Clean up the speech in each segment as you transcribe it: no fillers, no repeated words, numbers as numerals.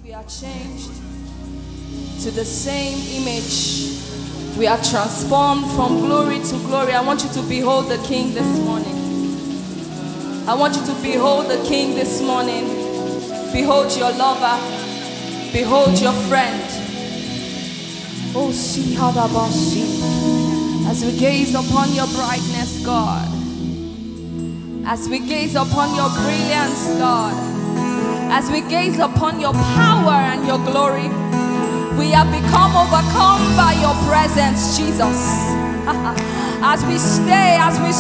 We are changed to the same image. We are transformed from glory to glory. I want you to behold the King this morning. I want you to behold the King this morning. Behold your lover. Behold your friend. Oh, see how about see. As we gaze upon your brightness, God. As we gaze upon your brilliance, God. As we gaze upon your power and your glory, we have become overcome by your presence, Jesus. As we stay, as we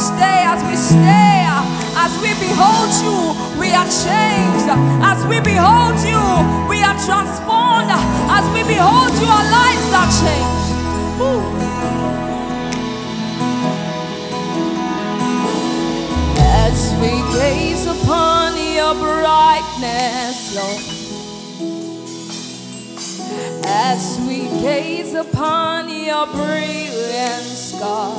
behold you, we are changed. As we behold you, we are transformed. As we behold you, our lives are changed. Ooh. As we gaze upon your brightness, Lord. As we gaze upon your brilliance, God.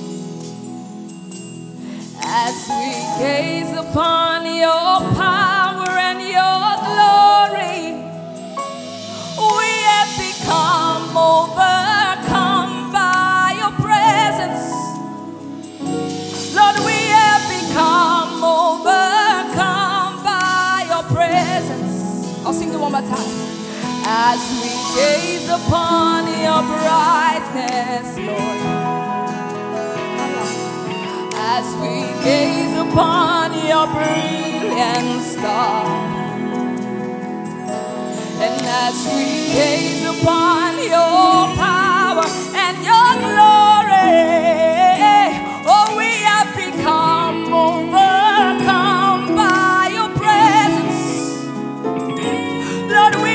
As we gaze upon your power and your glory, we have become overcome by your presence. Lord, we have become overcome by your presence. I'll sing it one more time. As we gaze upon your brightness, Lord. As we gaze upon your brilliance, God. And as we gaze upon your power and your glory, oh, we have become overcome by your presence. Lord,